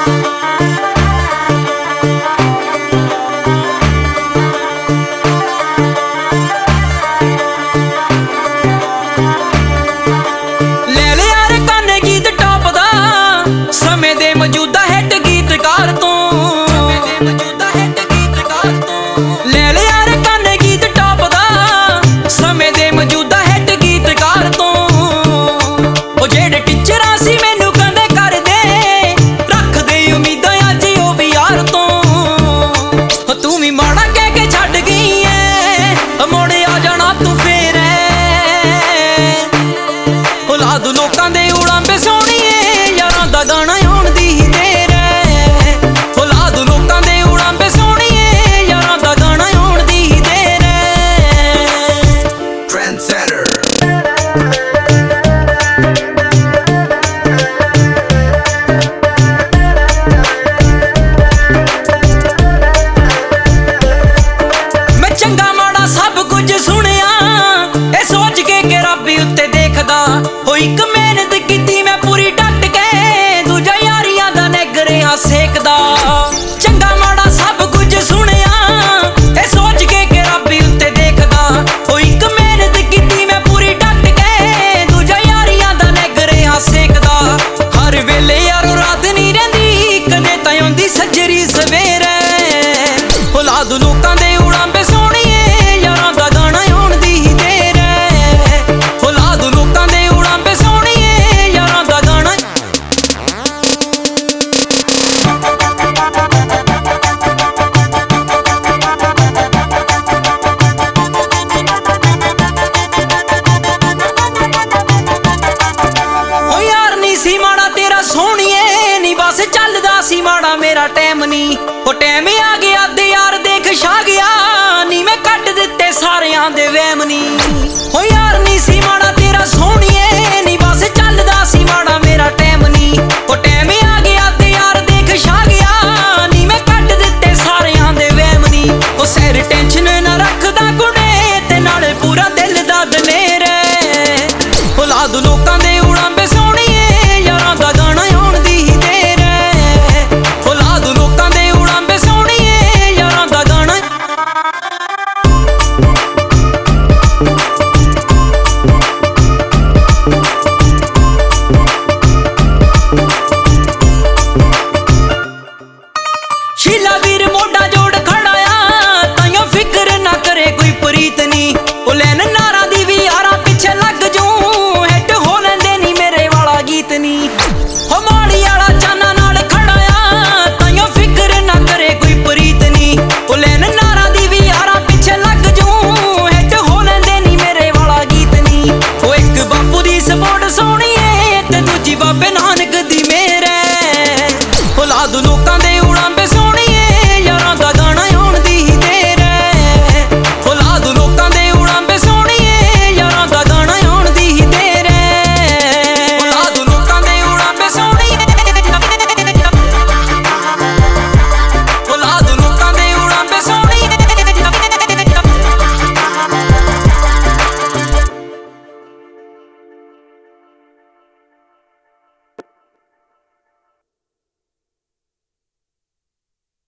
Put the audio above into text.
मौजूदा हिट गीतकार तो ले ले यार काने गीत टॉप दा समय दे मौजूदा हिट गीतकार तो ओ जेड़े टीचरां सी मैनू कहंदे कर दे रख दे उम्मीदां अज ओ भी यार तो तू भी माड़ा कह के छड्ड गई है मोड़े आ जाना तू फेर ला दू लोकां दे उड़ांबे सोहणीए यारां दा गाना एक मेहनत की मैं पूरी डट के दूजा यारियां दा नगरिया सेकदा चंगा माड़ा सब कुछ सुनिया ए सोच के रब उत्ते देखदा एक मेहनत की मैं पूरी डट के दूजा यारियां दा नगरिया सेकदा हर वेले यारो रात नहीं रहिंदी कदे तां आउंदी सजरी सवेरे ला दू लोकां दे उड़ांबे सोहणीए यारां दा गाना आउण दी देर ला दू लोकां दे सी माड़ा मेरा टैम नी ओ टैम आ गया दे यार देख छा गया नी मैं कट दिते सारियां दे वहम नी ओ यार नी सी माड़ा तेरा सोहणीए नी बस चलदा सी माड़ा मेरा टैम नी ओ टैम आ गया दे यार देख छा गया नी मैं कट दिते सारियां दे वहम नी ओ सैर टेंशन ना रखदा कुड़े ते नाले पूरा दिल दा दलेर ओ ला दू लोकां दे उड़ांबे सोहणीए यारां दा गाना आउण दी देर शीला वीर मोटा जोड़ खड़ा ताइयों फिक्र ना करे कोई प्रीत नी ओ लैन नारा दी भी यारा पीछे लग जूं हिट हो लेंदे नी मेरे वाला गीत नी।